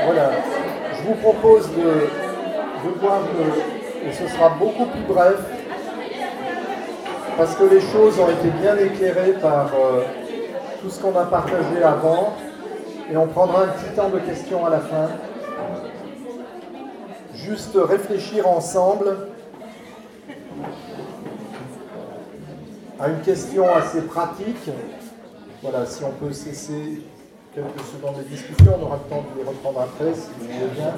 Voilà. Je vous propose de voir que ce sera beaucoup plus bref, parce que les choses ont été bien éclairées par tout ce qu'on a partagé avant, et on prendra un petit temps de questions à la fin. Juste réfléchir ensemble à une question assez pratique. Voilà, si on peut cesser quelques secondes de discussion, on aura le temps de les reprendre après, si vous voulez bien.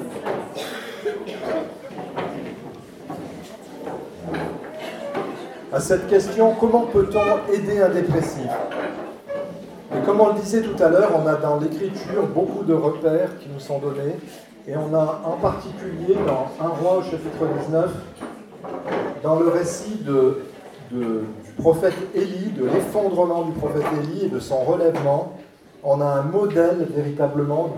À cette question, comment peut-on aider un dépressif ? Et comme on le disait tout à l'heure, on a dans l'Écriture beaucoup de repères qui nous sont donnés, et on a en particulier dans 1 Roi au chapitre 19, dans le récit du prophète Élie, de l'effondrement du prophète Élie et de son relèvement, on a un modèle véritablement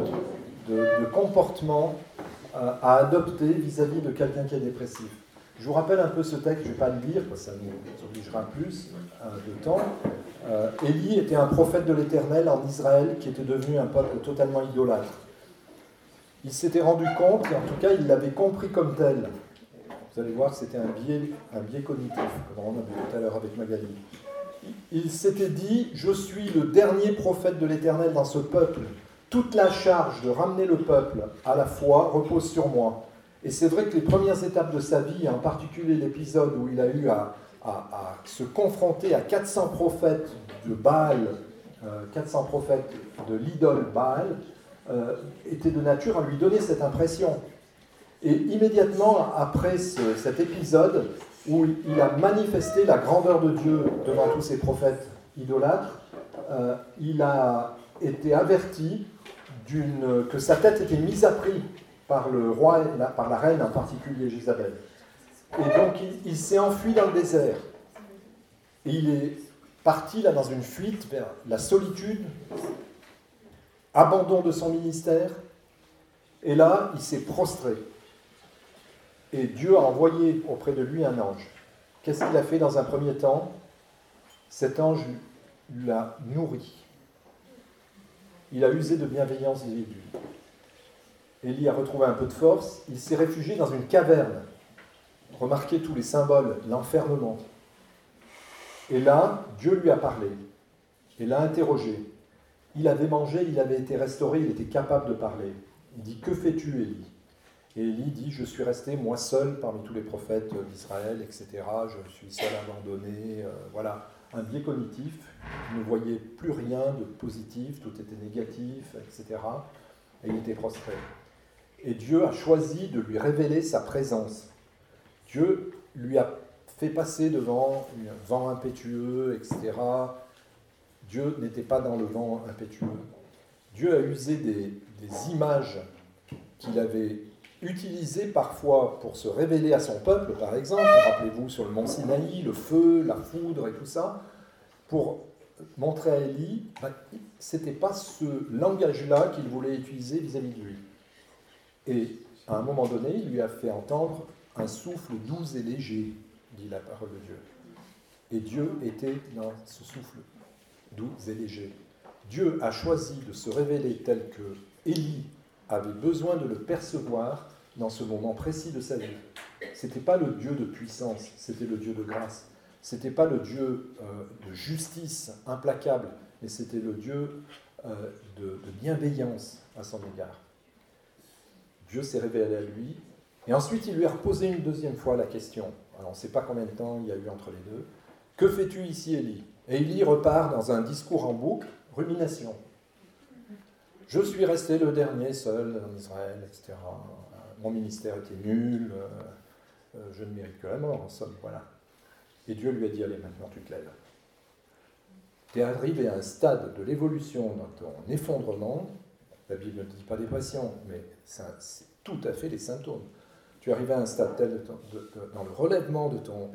de comportement à adopter vis-à-vis de quelqu'un qui est dépressif. Je vous rappelle un peu ce texte, je ne vais pas le lire, parce que ça nous obligera plus de temps. Élie était un prophète de l'Éternel en Israël qui était devenu un peuple totalement idolâtre. Il s'était rendu compte, et en tout cas il l'avait compris comme tel. Vous allez voir que c'était un biais cognitif, comme on a vu tout à l'heure avec Magali. Il s'était dit, je suis le dernier prophète de l'Éternel dans ce peuple. Toute la charge de ramener le peuple à la foi repose sur moi. Et c'est vrai que les premières étapes de sa vie, en particulier l'épisode où il a eu à se confronter à 400 prophètes de Baal, 400 prophètes de l'idole Baal, était de nature à lui donner cette impression. Et immédiatement après cet épisode où il a manifesté la grandeur de Dieu devant tous ces prophètes idolâtres, il a été averti que sa tête était mise à prix par le roi, par la reine en particulier, Jézabel. Et donc il s'est enfui dans le désert. Et il est parti là dans une fuite vers la solitude, abandon de son ministère. Et là, il s'est prostré. Et Dieu a envoyé auprès de lui un ange. Qu'est-ce qu'il a fait dans un premier temps ? Cet ange l'a nourri. Il a usé de bienveillance vis-à-vis de lui. Élie a retrouvé un peu de force. Il s'est réfugié dans une caverne. Remarquez tous les symboles, l'enfermement. Et là, Dieu lui a parlé. Et l'a interrogé. Il avait mangé, il avait été restauré, il était capable de parler. Il dit, que fais-tu, Élie ? Et Élie dit, je suis resté, moi seul, parmi tous les prophètes d'Israël, etc. Je suis seul abandonné. Voilà, un biais cognitif. Il ne voyait plus rien de positif, tout était négatif, etc. Et il était prostré. Et Dieu a choisi de lui révéler sa présence. Dieu lui a fait passer devant un vent impétueux, etc. Dieu n'était pas dans le vent impétueux. Dieu a usé des images qu'il avait utilisées parfois pour se révéler à son peuple, par exemple. Rappelez-vous sur le mont Sinaï, le feu, la foudre et tout ça, pour montrer à Élie, ce n'était pas ce langage-là qu'il voulait utiliser vis-à-vis de lui. Et à un moment donné, il lui a fait entendre un souffle doux et léger, dit la parole de Dieu. Et Dieu était dans ce souffle doux et léger. Dieu a choisi de se révéler tel que Élie avait besoin de le percevoir dans ce moment précis de sa vie. Ce n'était pas le Dieu de puissance, c'était le Dieu de grâce. Ce n'était pas le Dieu de justice implacable, mais c'était le Dieu de bienveillance à son égard. Dieu s'est révélé à lui, et ensuite il lui a reposé une deuxième fois la question. Alors on ne sait pas combien de temps il y a eu entre les deux. « Que fais-tu ici, Élie ?» Et Élie repart dans un discours en boucle, rumination. « Je suis resté le dernier seul en Israël, etc. Mon ministère était nul, je ne mérite que la mort, en somme, voilà. » Et Dieu lui a dit, allez, maintenant tu te lèves. Tu es arrivé à un stade de l'évolution dans ton effondrement. La Bible ne dit pas dépression, mais c'est tout à fait les symptômes. Tu es arrivé à un stade tel dans le relèvement de ton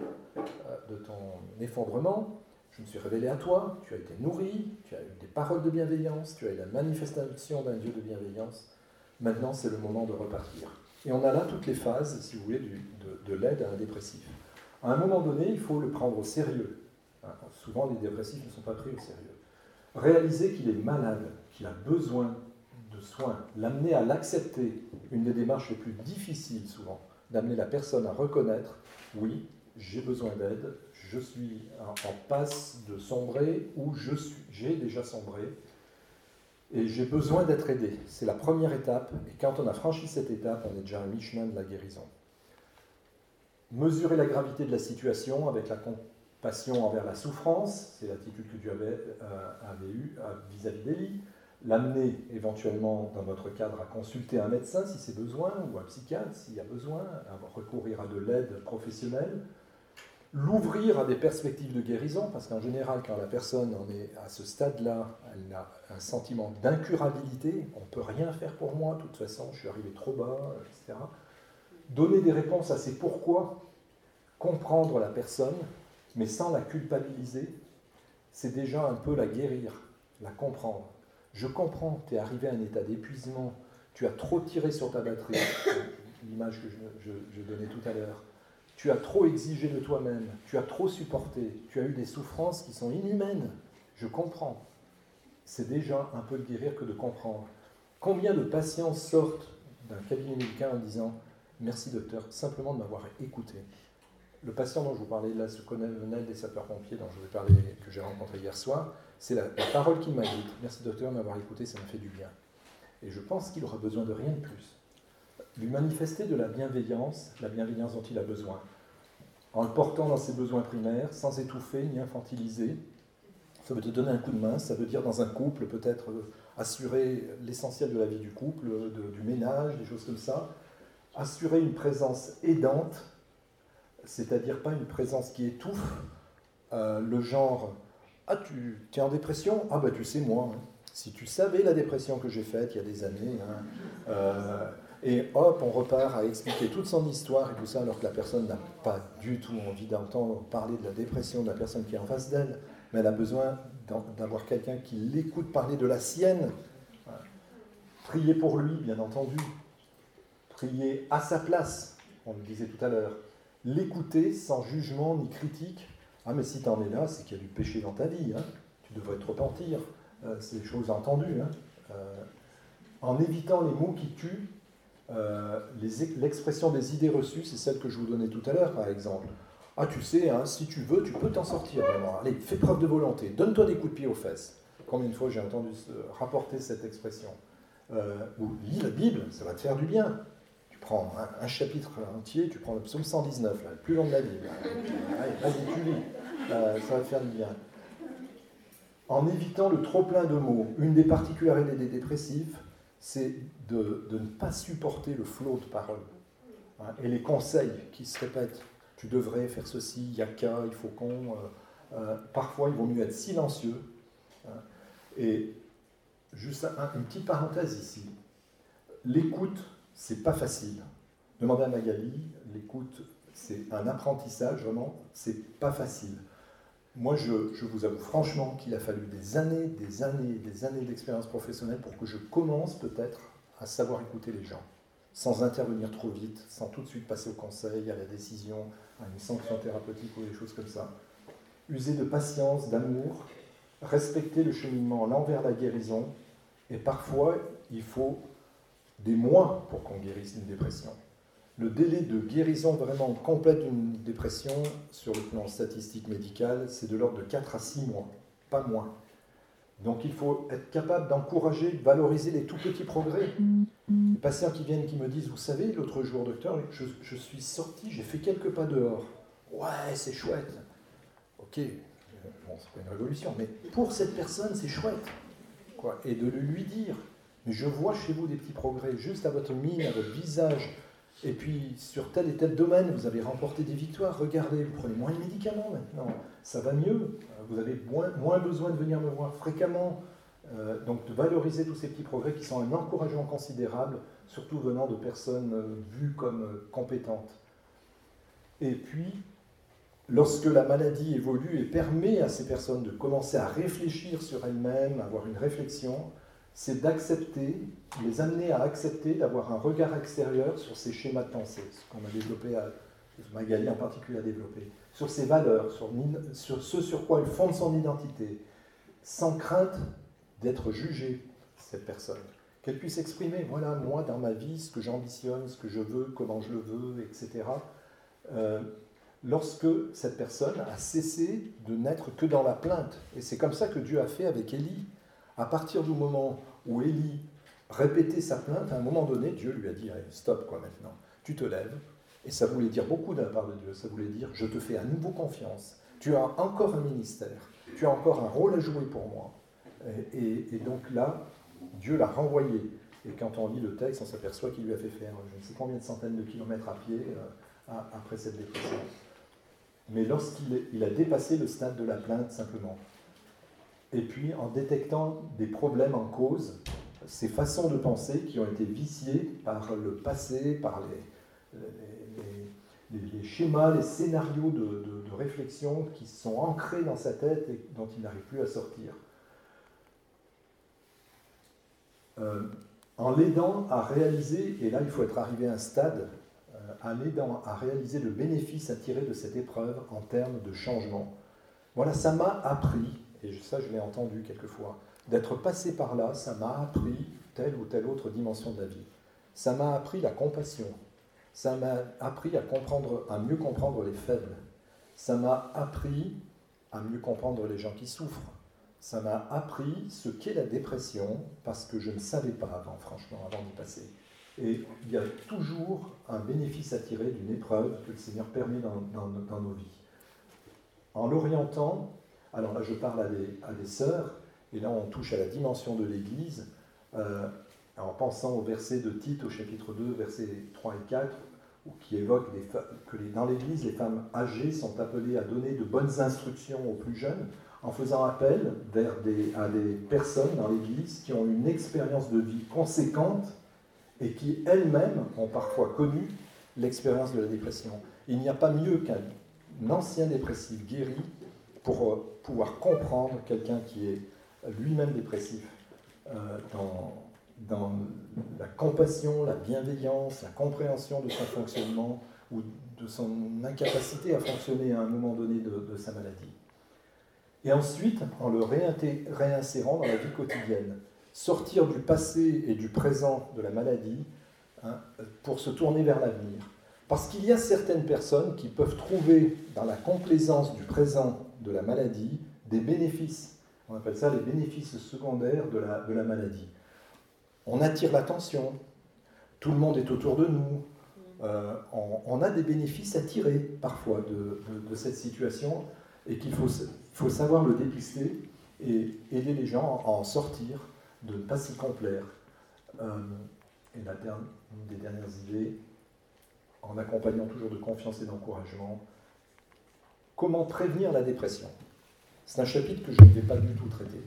effondrement. Je me suis révélé à toi, tu as été nourri, tu as eu des paroles de bienveillance, tu as eu la manifestation d'un Dieu de bienveillance. Maintenant, c'est le moment de repartir. Et on a là toutes les phases, si vous voulez, de l'aide à un dépressif. À un moment donné, il faut le prendre au sérieux. Souvent, les dépressifs ne sont pas pris au sérieux. Réaliser qu'il est malade, qu'il a besoin de de soins, l'amener à l'accepter, une des démarches les plus difficiles souvent, d'amener la personne à reconnaître, oui, j'ai besoin d'aide, je suis en passe de sombrer ou j'ai déjà sombré et j'ai besoin d'être aidé. C'est la première étape et quand on a franchi cette étape, on est déjà à mi-chemin de la guérison. Mesurer la gravité de la situation avec la compassion envers la souffrance, c'est l'attitude que Dieu avait eue vis-à-vis d'Élie. L'amener éventuellement, dans notre cadre, à consulter un médecin si c'est besoin, ou un psychiatre s'il y a besoin, à recourir à de l'aide professionnelle. L'ouvrir à des perspectives de guérison, parce qu'en général, quand la personne en est à ce stade-là, elle a un sentiment d'incurabilité, on ne peut rien faire pour moi, de toute façon, je suis arrivé trop bas, etc. Donner des réponses à ces pourquoi, comprendre la personne, mais sans la culpabiliser, c'est déjà un peu la guérir, la comprendre. Je comprends, tu es arrivé à un état d'épuisement, tu as trop tiré sur ta batterie, l'image que je donnais tout à l'heure, tu as trop exigé de toi-même, tu as trop supporté, tu as eu des souffrances qui sont inhumaines, je comprends. C'est déjà un peu de guérir que de comprendre. Combien de patients sortent d'un cabinet médical en disant « Merci docteur, simplement de m'avoir écouté ». Le patient dont je vous parlais là, ce colonel des sapeurs-pompiers dont je vous ai parlé, que j'ai rencontré hier soir, c'est la parole qu'il m'a dite. Merci docteur de m'avoir écouté, ça m'a fait du bien. Et je pense qu'il aura besoin de rien de plus. Lui manifester de la bienveillance dont il a besoin, en le portant dans ses besoins primaires, sans étouffer ni infantiliser. Ça veut te donner un coup de main, ça veut dire dans un couple peut-être assurer l'essentiel de la vie du couple, du ménage, des choses comme ça. Assurer une présence aidante, c'est-à-dire pas une présence qui étouffe, le genre « Ah, tu es en dépression ? Ah bah tu sais moi, hein. Si tu savais la dépression que j'ai faite il y a des années, hein, et hop, on repart à expliquer toute son histoire et tout ça, alors que la personne n'a pas du tout envie d'entendre parler de la dépression de la personne qui est en face d'elle, mais elle a besoin d'avoir quelqu'un qui l'écoute parler de la sienne. Prier pour lui, bien entendu. Prier à sa place, on le disait tout à l'heure. L'écouter sans jugement ni critique. Ah mais si tu en es là, c'est qu'il y a du péché dans ta vie, hein. Tu devrais te repentir. C'est des choses entendues. Hein. En évitant les mots qui tuent, l'expression des idées reçues, c'est celle que je vous donnais tout à l'heure, par exemple. Ah, tu sais, hein, si tu veux, tu peux t'en sortir vraiment. Allez, fais preuve de volonté, donne-toi des coups de pied aux fesses. Combien de fois j'ai entendu rapporter cette expression ou lis la Bible, ça va te faire du bien. Tu prends un chapitre entier, tu prends le psaume 119, là, le plus long de la Bible. Allez, vas-y, tu lis, ça va te faire du bien. En évitant le trop-plein de mots, une des particularités des dépressifs, c'est de ne pas supporter le flot de paroles. Hein, et les conseils qui se répètent. Tu devrais faire ceci, il y a qu'à, il faut qu'on... parfois, il vaut mieux être silencieux. Hein, et juste une petite parenthèse ici. L'écoute, c'est pas facile. Demandez à Magali, l'écoute, c'est un apprentissage, vraiment, c'est pas facile. Moi, je vous avoue franchement qu'il a fallu des années d'expérience professionnelle pour que je commence peut-être à savoir écouter les gens, sans intervenir trop vite, sans tout de suite passer au conseil, à la décision, à une sanction thérapeutique ou des choses comme ça. User de patience, d'amour, respecter le cheminement vers la guérison, et parfois, il faut des mois pour qu'on guérisse une dépression. Le délai de guérison vraiment complète d'une dépression, sur le plan statistique médical, c'est de l'ordre de 4 à 6 mois, pas moins. Donc il faut être capable d'encourager, de valoriser les tout petits progrès. Les patients qui viennent, qui me disent, vous savez, l'autre jour, docteur, je suis sorti, j'ai fait quelques pas dehors. Ouais, c'est chouette. Ok, bon, c'est pas une révolution, mais pour cette personne, c'est chouette. Quoi. Et de lui dire, mais je vois chez vous des petits progrès, juste à votre mine, à votre visage, et puis sur tel et tel domaine, vous avez remporté des victoires, regardez, vous prenez moins de médicaments maintenant, ça va mieux, vous avez moins besoin de venir me voir fréquemment. Donc de valoriser tous ces petits progrès qui sont un encouragement considérable, surtout venant de personnes vues comme compétentes. Et puis, lorsque la maladie évolue et permet à ces personnes de commencer à réfléchir sur elles-mêmes, avoir une réflexion, c'est d'accepter, les amener à accepter d'avoir un regard extérieur sur ces schémas de pensée, ce qu'on a développé, Magali en particulier a développé, sur ses valeurs, sur ce sur quoi elle fonde son identité, sans crainte d'être jugée, cette personne. qu'elle puisse exprimer, voilà, moi, dans ma vie, ce que j'ambitionne, ce que je veux, comment je le veux, etc. Lorsque cette personne a cessé de n'être que dans la plainte. Et c'est comme ça que Dieu a fait avec Élie. À partir du moment où Élie répétait sa plainte, à un moment donné, Dieu lui a dit, allez, stop, quoi, maintenant, tu te lèves. Et ça voulait dire beaucoup de la part de Dieu, ça voulait dire, je te fais à nouveau confiance, tu as encore un ministère, tu as encore un rôle à jouer pour moi. Et donc là, Dieu l'a renvoyé. Et quand on lit le texte, on s'aperçoit qu'il lui a fait faire je ne sais combien de centaines de kilomètres à pied après cette dépression. Mais lorsqu'il a dépassé le stade de la plainte simplement, et puis en détectant des problèmes en cause, ces façons de penser qui ont été viciées par le passé, par les schémas, les scénarios de réflexion qui sont ancrés dans sa tête et dont il n'arrive plus à sortir. En l'aidant à réaliser, et là il faut être arrivé à un stade, en l'aidant à réaliser le bénéfice à tirer de cette épreuve en termes de changement. Voilà, ça m'a appris, et ça je l'ai entendu quelquefois, d'être passé par là, ça m'a appris telle ou telle autre dimension de la vie. Ça m'a appris la compassion, ça m'a appris à mieux comprendre les faibles, ça m'a appris à mieux comprendre les gens qui souffrent. Ça m'a appris ce qu'est la dépression, parce que je ne savais pas avant, franchement, avant d'y passer. Et il y a toujours un bénéfice à tirer d'une épreuve que le Seigneur permet dans nos vies. En l'orientant, alors là je parle à des sœurs, et là on touche à la dimension de l'Église, en pensant au verset de Tite au chapitre 2, versets 3 et 4, qui évoque que dans l'Église, les femmes âgées sont appelées à donner de bonnes instructions aux plus jeunes, en faisant appel à des personnes dans l'Église qui ont une expérience de vie conséquente et qui elles-mêmes ont parfois connu l'expérience de la dépression. Il n'y a pas mieux qu'un ancien dépressif guéri pour pouvoir comprendre quelqu'un qui est lui-même dépressif dans la compassion, la bienveillance, la compréhension de son fonctionnement ou de son incapacité à fonctionner à un moment donné de sa maladie. Et ensuite, en le réinsérant dans la vie quotidienne, sortir du passé et du présent de la maladie pour se tourner vers l'avenir. Parce qu'il y a certaines personnes qui peuvent trouver dans la complaisance du présent de la maladie des bénéfices. On appelle ça les bénéfices secondaires de la maladie. On attire l'attention, tout le monde est autour de nous, on a des bénéfices à tirer parfois de cette situation et qu'il faut savoir le dépister et aider les gens à en sortir, de ne pas s'y complaire. Et une des dernières idées, en accompagnant toujours de confiance et d'encouragement, comment prévenir la dépression. C'est un chapitre que je ne vais pas du tout traiter.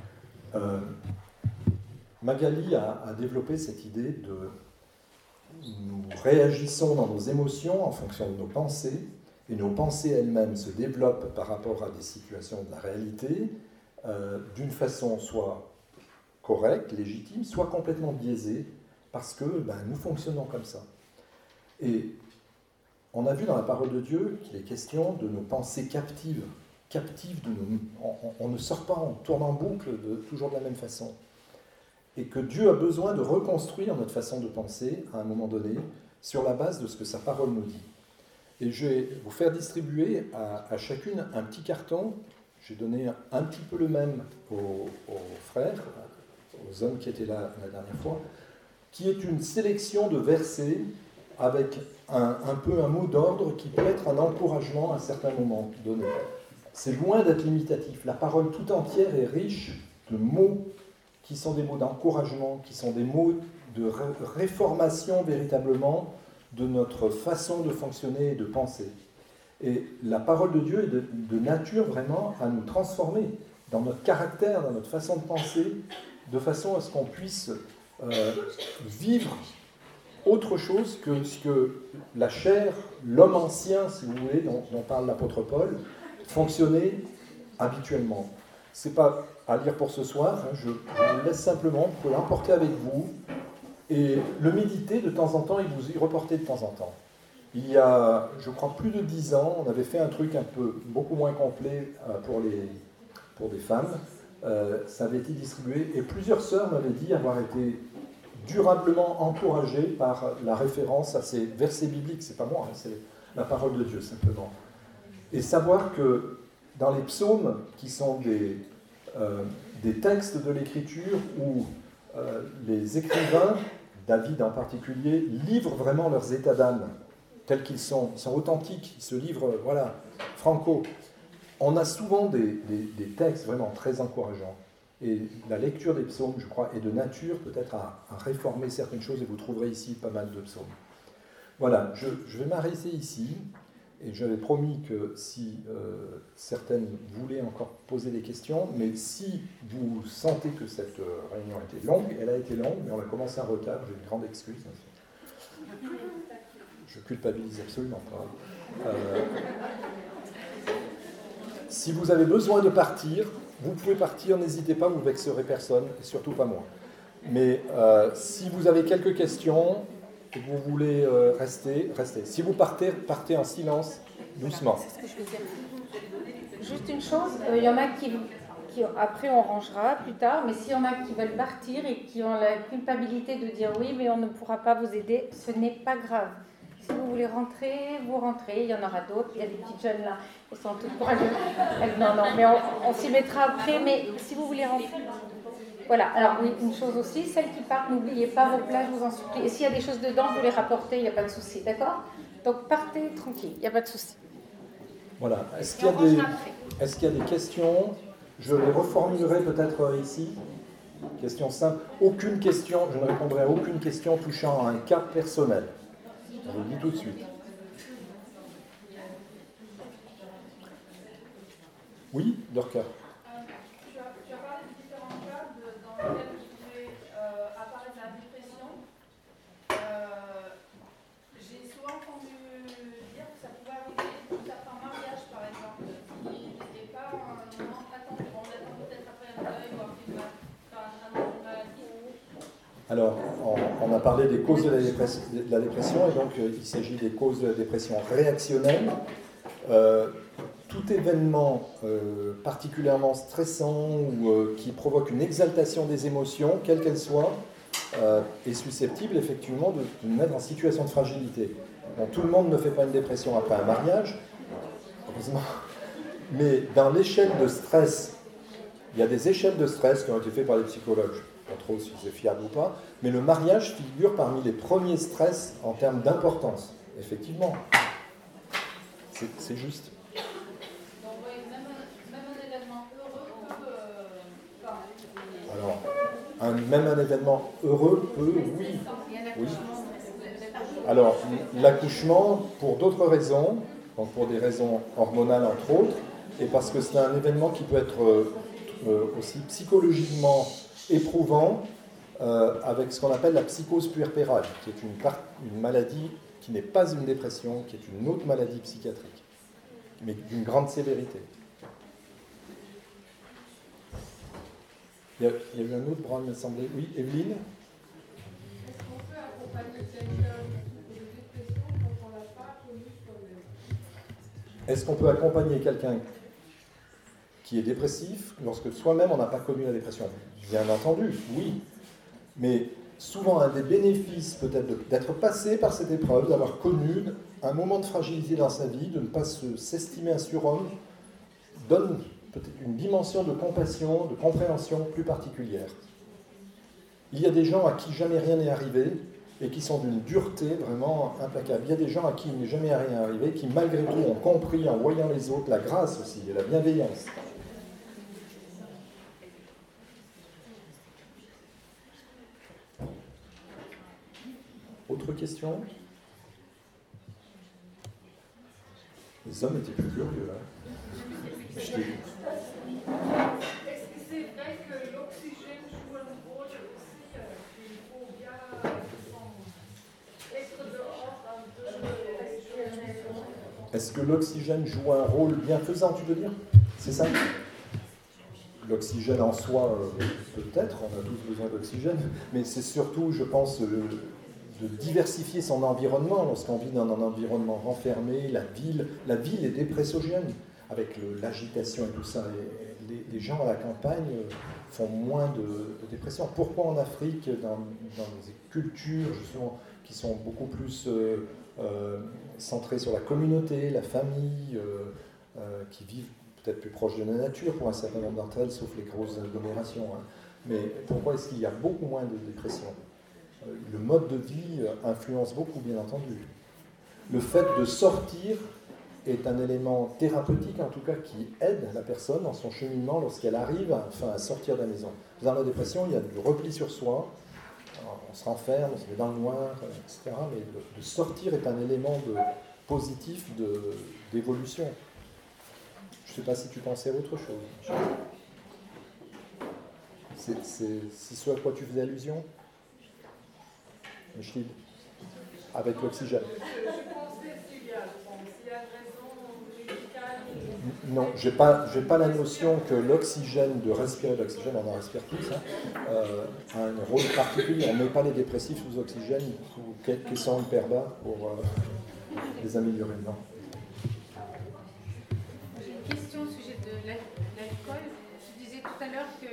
Magali a développé cette idée de nous réagissons dans nos émotions en fonction de nos pensées, et nos pensées elles-mêmes se développent par rapport à des situations de la réalité, d'une façon soit correcte, légitime, soit complètement biaisée, parce que nous fonctionnons comme ça. Et on a vu dans la parole de Dieu qu'il est question de nos pensées captives de nous. On ne sort pas, on tourne en boucle toujours de la même façon. Et que Dieu a besoin de reconstruire notre façon de penser à un moment donné sur la base de ce que sa parole nous dit. Et je vais vous faire distribuer à chacune un petit carton. J'ai donné un petit peu le même aux frères, aux hommes qui étaient là la dernière fois, qui est une sélection de versets avec un peu un mot d'ordre qui peut être un encouragement à certains moments donnés. C'est loin d'être limitatif. La parole tout entière est riche de mots qui sont des mots d'encouragement, qui sont des mots de réformation véritablement de notre façon de fonctionner et de penser. Et la parole de Dieu est de nature vraiment à nous transformer dans notre caractère, dans notre façon de penser, de façon à ce qu'on puisse vivre autre chose que ce que la chair, l'homme ancien, si vous voulez, dont parle l'apôtre Paul, fonctionnait habituellement. Ce n'est pas à lire pour ce soir, je vous laisse simplement, vous pouvez l'emporter avec vous et le méditer de temps en temps et vous y reporter de temps en temps. Il y a, je crois, plus de 10 ans, on avait fait un truc beaucoup moins complet pour des femmes. Ça avait été distribué et plusieurs sœurs m'avaient dit avoir été durablement encouragé par la référence à ces versets bibliques. C'est pas moi, hein, c'est la parole de Dieu simplement. Et savoir que dans les psaumes, qui sont des textes de l'Écriture où les écrivains, David en particulier, livrent vraiment leurs états d'âme, tels qu'ils sont, ils sont authentiques, ils se livrent, voilà, franco. On a souvent des textes vraiment très encourageants. Et la lecture des psaumes, je crois, est de nature peut-être à réformer certaines choses, et vous trouverez ici pas mal de psaumes. Voilà, je vais m'arrêter ici, et j'avais promis que si certaines voulaient encore poser des questions, mais si vous sentez que cette réunion a été longue, elle a été longue, mais on a commencé en retard, j'ai une grande excuse. Je culpabilise absolument pas. Si vous avez besoin de partir, vous pouvez partir, n'hésitez pas, vous ne vexerez personne, et surtout pas moi. Mais si vous avez quelques questions et que vous voulez rester, restez. Si vous partez, partez en silence, doucement. C'est ce que je veux dire. Juste une chose, il y en a qui, après on rangera plus tard, mais s'il y en a qui veulent partir et qui ont la culpabilité de dire oui, mais on ne pourra pas vous aider, ce n'est pas grave. Si vous voulez rentrer, vous rentrez, il y en aura d'autres, il y a des petites jeunes là, elles sont toutes courageuses. Non, mais on s'y mettra après, mais si vous voulez rentrer... Voilà, alors oui, une chose aussi, celles qui partent, n'oubliez pas vos plages, je vous en supplie. Et s'il y a des choses dedans, vous les rapportez, il n'y a pas de souci, d'accord? Donc partez tranquille, il n'y a pas de souci. Voilà, est-ce qu'il y a des questions? Je les reformulerai peut-être ici. Question simple. Aucune question, je ne répondrai à aucune question touchant à un cas personnel. Je vous le dis tout de suite. Oui, Dorca. Tu as parlé de différents cas dans lesquels pouvait apparaître la dépression. J'ai souvent entendu dire que ça pouvait arriver dans certains mariages, par exemple, qui n'étaient pas un moment attendu. On attend peut-être après un deuil ou après une maladie. Alors, on a parlé des causes de la dépression, et donc il s'agit des causes de la dépression réactionnelle. Tout événement particulièrement stressant ou qui provoque une exaltation des émotions, quelle qu'elle soit, est susceptible effectivement de mettre en situation de fragilité. Bon, tout le monde ne fait pas une dépression après un mariage, heureusement, mais dans l'échelle de stress, il y a des échelles de stress qui ont été faites par les psychologues, je ne sais pas trop si c'est fiable ou pas, mais le mariage figure parmi les premiers stress en termes d'importance, effectivement. C'est juste. Alors, même un événement heureux peut, oui. Alors, l'accouchement, pour d'autres raisons, donc pour des raisons hormonales entre autres, et parce que c'est un événement qui peut être aussi psychologiquement éprouvant, avec ce qu'on appelle la psychose puerpérale, qui est une maladie qui n'est pas une dépression, qui est une autre maladie psychiatrique, mais d'une grande sévérité. Il y a eu un autre bras, il me semblait. Oui, Evelyne? Est-ce qu'on peut accompagner quelqu'un de dépression quand on ne l'a pas connu soi-même? Est-ce qu'on peut accompagner quelqu'un qui est dépressif lorsque soi-même on n'a pas connu la dépression? Bien entendu, oui. Mais souvent, un des bénéfices peut-être d'être passé par cette épreuve, d'avoir connu un moment de fragilité dans sa vie, de ne pas s'estimer un surhomme, donne peut-être une dimension de compassion, de compréhension plus particulière. Il y a des gens à qui jamais rien n'est arrivé et qui sont d'une dureté vraiment implacable. Il y a des gens à qui il n'est jamais rien arrivé, qui malgré tout ont compris en voyant les autres la grâce aussi et la bienveillance. Autre question? Les hommes étaient plus curieux, hein. Est-ce que c'est vrai que l'oxygène joue un rôle aussi qu'il faut bien être dehors un peu? Est-ce que l'oxygène joue un rôle bienfaisant, tu veux dire? C'est ça? L'oxygène en soi, peut-être, on a tous besoin d'oxygène, mais c'est surtout, je pense, de diversifier son environnement. Lorsqu'on vit dans un environnement renfermé, la ville est dépressogène, avec l'agitation et tout ça. Les gens à la campagne font moins de dépression. Pourquoi en Afrique, dans des cultures justement qui sont beaucoup plus centrées sur la communauté, la famille, qui vivent peut-être plus proche de la nature pour un certain nombre d'entre elles, sauf les grosses agglomérations, hein. Mais pourquoi est-ce qu'il y a beaucoup moins de dépression ? Le mode de vie influence beaucoup, bien entendu. Le fait de sortir est un élément thérapeutique, en tout cas, qui aide la personne dans son cheminement lorsqu'elle arrive enfin, à sortir de la maison. Dans la dépression, il y a du repli sur soi, on se renferme, on se met dans le noir, etc. Mais de sortir est un élément positif d'évolution. Je ne sais pas si tu pensais à autre chose. C'est ce à quoi tu faisais allusion, Michel, avec l'oxygène. Je pensais s'il y a une raison médicale. Non, j'ai pas la notion que l'oxygène, de respirer l'oxygène, on en respire tous, hein, a un rôle particulier. On ne met pas les dépressifs sous oxygène ou quelques sons hyper bas pour les améliorer. Non. J'ai une question au sujet de l'alcool. Tu disais tout à l'heure que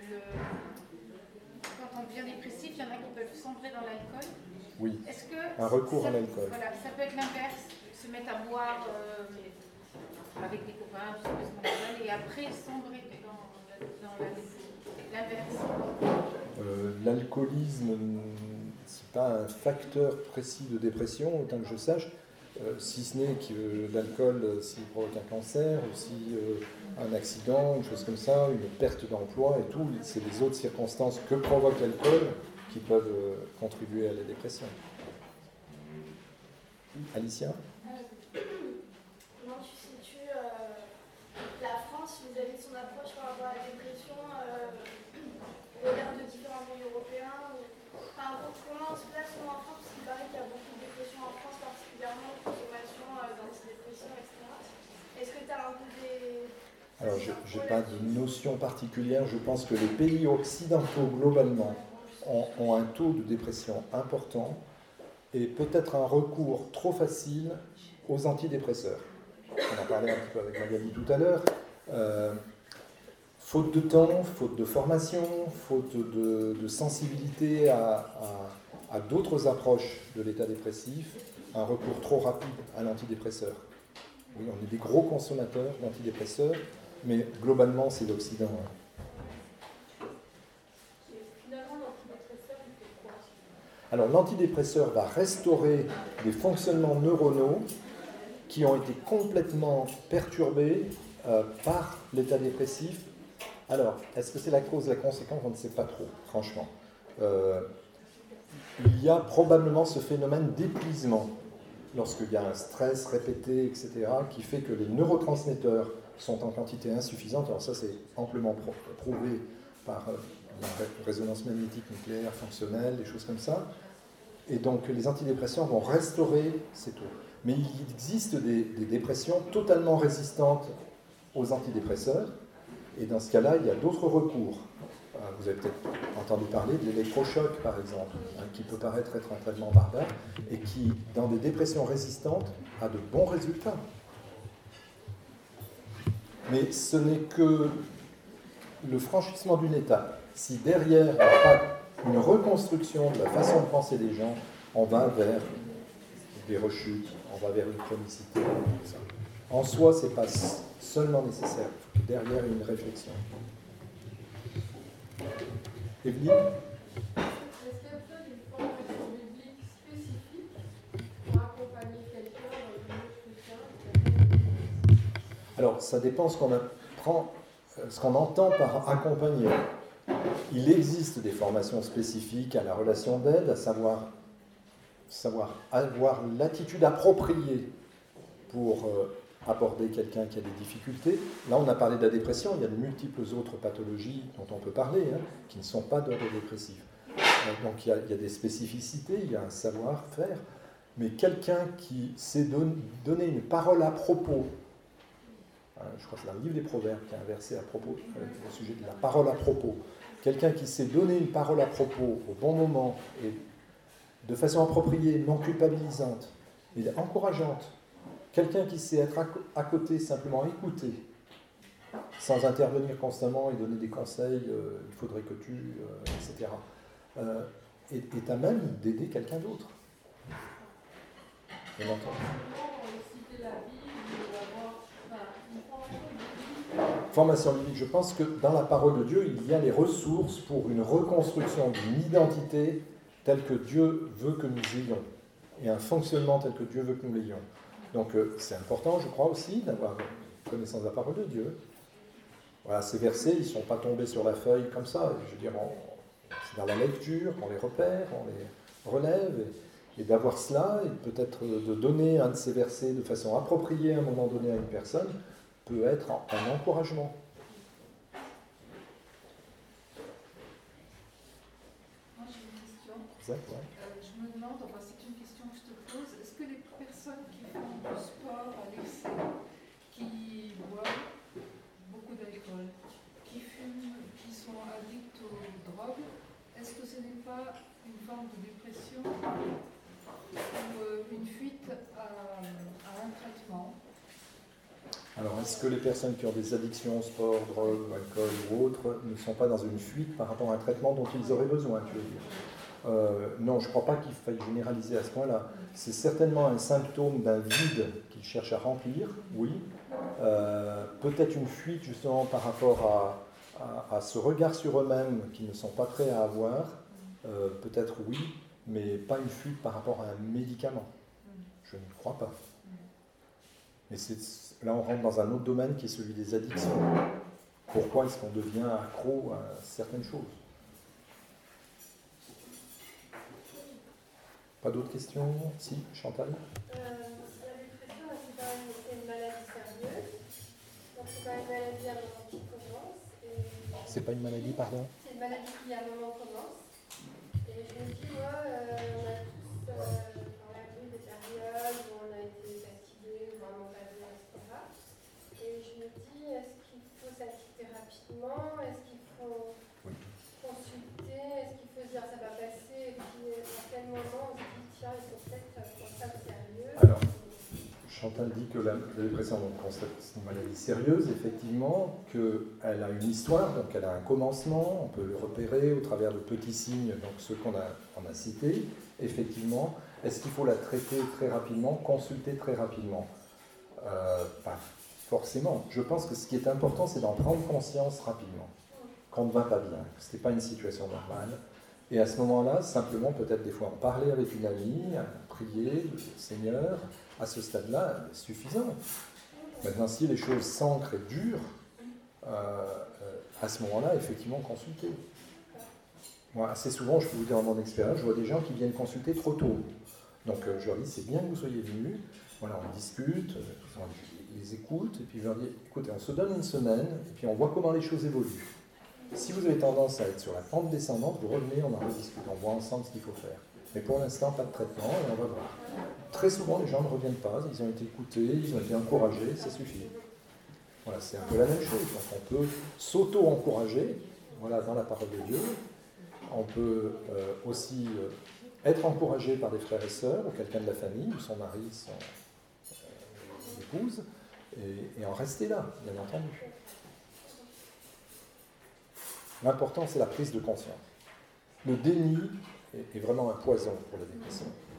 quand on devient dépressif, il y en a qui peuvent sombrer dans l'alcool. Oui, Est-ce que un recours à l'alcool. Voilà, ça peut être l'inverse, se mettre à boire avec des copains, et après sombrer dans l'inverse. L'alcoolisme, c'est pas un facteur précis de dépression, autant que je sache, si ce n'est que l'alcool, s'il provoque un cancer, ou si un accident, une chose comme ça, une perte d'emploi et tout, c'est les autres circonstances que provoque l'alcool qui peuvent contribuer à la dépression. Alicia ? Comment tu situes la France vis-à-vis de son approche par rapport à la dépression au regard de différents pays européens comment on se place en France, parce qu'il paraît qu'il y a beaucoup de dépression en France, particulièrement de consommation d'antidépresseurs, etc. Est-ce que tu as un peu des... Alors, je n'ai pas de notion particulière. Je pense que les pays occidentaux, globalement, ont un taux de dépression important et peut-être un recours trop facile aux antidépresseurs. On en parlait un petit peu avec Magali tout à l'heure. Faute de temps, faute de formation, faute de sensibilité à d'autres approches de l'état dépressif, un recours trop rapide à l'antidépresseur. Oui, on est des gros consommateurs d'antidépresseurs, mais globalement, c'est l'Occident. Finalement, l'antidépresseur, il fait quoi ? Alors, l'antidépresseur va restaurer des fonctionnements neuronaux qui ont été complètement perturbés par l'état dépressif. Alors, est-ce que c'est la cause, la conséquence ? On ne sait pas trop, franchement. Il y a probablement ce phénomène d'épuisement lorsqu'il y a un stress répété, etc., qui fait que les neurotransmetteurs sont en quantité insuffisante. Alors ça, c'est amplement prouvé par la résonance magnétique nucléaire fonctionnelle, des choses comme ça. Et donc, les antidépresseurs vont restaurer ces taux. Mais il existe des dépressions totalement résistantes aux antidépresseurs. Et dans ce cas-là, il y a d'autres recours. Vous avez peut-être entendu parler de l'électrochoc, par exemple, qui peut paraître être un traitement barbare, et qui, dans des dépressions résistantes, a de bons résultats. Mais ce n'est que le franchissement d'une étape. Si derrière, il n'y a pas une reconstruction de la façon de penser des gens, on va vers des rechutes, on va vers une chronicité. En soi, ce n'est pas seulement nécessaire. Il faut que derrière, il y ait une réflexion. Evelyne ? Est-ce qu'il y a besoin d'une formation biblique spécifique pour accompagner quelqu'un dans une autre soutien ? Alors, ça dépend ce qu'on apprend, ce qu'on entend par accompagner. Il existe des formations spécifiques à la relation d'aide, à savoir avoir l'attitude appropriée pour aborder quelqu'un qui a des difficultés. Là, on a parlé de la dépression, il y a de multiples autres pathologies dont on peut parler, qui ne sont pas d'ordre dépressif. Donc il y a des spécificités, il y a un savoir-faire, mais quelqu'un qui sait donner une parole à propos, je crois que c'est dans le livre des Proverbes qu'il y a un verset à propos au sujet de la parole à propos, quelqu'un qui sait donner une parole à propos au bon moment et de façon appropriée, non culpabilisante, mais encourageante. Quelqu'un qui sait être à côté, simplement écouter, sans intervenir constamment et donner des conseils, il faudrait que tu, etc. Est à même d'aider quelqu'un d'autre. Bien entendu. Formation biblique, je pense que dans la parole de Dieu, il y a les ressources pour une reconstruction d'une identité telle que Dieu veut que nous ayons, et un fonctionnement tel que Dieu veut que nous l'ayons. Donc c'est important, je crois aussi, d'avoir connaissance de la parole de Dieu. Voilà, ces versets, ils ne sont pas tombés sur la feuille comme ça. Je veux dire, c'est dans la lecture qu'on les repère, on les relève, et d'avoir cela, et peut-être de donner un de ces versets de façon appropriée à un moment donné à une personne, peut être un encouragement. Moi j'ai une question. Exact, ouais. Je me demande, enfin c'est une question que je te pose, est-ce que les personnes qui font du sport à l'excès, qui boivent beaucoup d'alcool, qui fument, qui sont addicts aux drogues, est-ce que ce n'est pas une forme de dépression ou une fuite à un traitement? Alors, est-ce que les personnes qui ont des addictions au sport, drogue, alcool ou autres ne sont pas dans une fuite par rapport à un traitement dont ils auraient besoin, tu veux dire ? Non, je ne crois pas qu'il faille généraliser à ce point-là. C'est certainement un symptôme d'un vide qu'ils cherchent à remplir, oui. Peut-être une fuite justement par rapport à ce regard sur eux-mêmes qu'ils ne sont pas prêts à avoir, peut-être oui, mais pas une fuite par rapport à un médicament. Je ne crois pas. Mais là, on rentre dans un autre domaine qui est celui des addictions. Pourquoi est-ce qu'on devient accro à certaines choses? Pas d'autres questions? Si, Chantal? La dépression, c'est une maladie sérieuse. Donc, c'est pas une maladie à un moment qui commence. C'est pas une maladie, pardon? C'est une maladie qui à un moment commence. Et je me dis, moi, on a tous dans la vie des périodes où on a été fatigué, vraiment pas bien, etc. Et je me dis, est-ce qu'il faut s'assister rapidement? Est-ce qu'il faut consulter? Est-ce qu'il faut se dire ça va passer? Et puis à quel moment on se dit, tiens, il faut peut-être prendre ça au sérieux? Alors, Chantal dit que la dépression, on constate que c'est une maladie sérieuse, effectivement, qu'elle a une histoire, donc elle a un commencement, on peut le repérer au travers de petits signes, donc ceux qu'on a cités. Effectivement, est-ce qu'il faut la traiter très rapidement, consulter très rapidement? Pas forcément. Je pense que ce qui est important, c'est d'en prendre conscience rapidement, qu'on ne va pas bien, que ce n'est pas une situation normale. Et à ce moment-là, simplement, peut-être des fois en parler avec une amie, prier, le Seigneur, à ce stade-là, c'est suffisant. Maintenant, si les choses s'ancrent et durent, à ce moment-là, effectivement, consulter. Moi, assez souvent, je peux vous dire en mon expérience, je vois des gens qui viennent consulter trop tôt. Donc, je leur dis, c'est bien que vous soyez venus, voilà, on discute, je les écoute, et puis je leur dis, écoutez, on se donne une semaine, et puis on voit comment les choses évoluent. Si vous avez tendance à être sur la pente descendante, vous revenez, on en rediscute, on voit ensemble ce qu'il faut faire. Mais pour l'instant, pas de traitement, et on va voir. Très souvent, les gens ne reviennent pas, ils ont été écoutés, ils ont été encouragés, ça suffit. Voilà, c'est un peu la même chose. Donc on peut s'auto-encourager, voilà, dans la parole de Dieu. On peut aussi être encouragé par des frères et sœurs, ou quelqu'un de la famille, ou son mari, son épouse, et en rester là, bien entendu. L'important, c'est la prise de conscience. Le déni est vraiment un poison pour la dépression.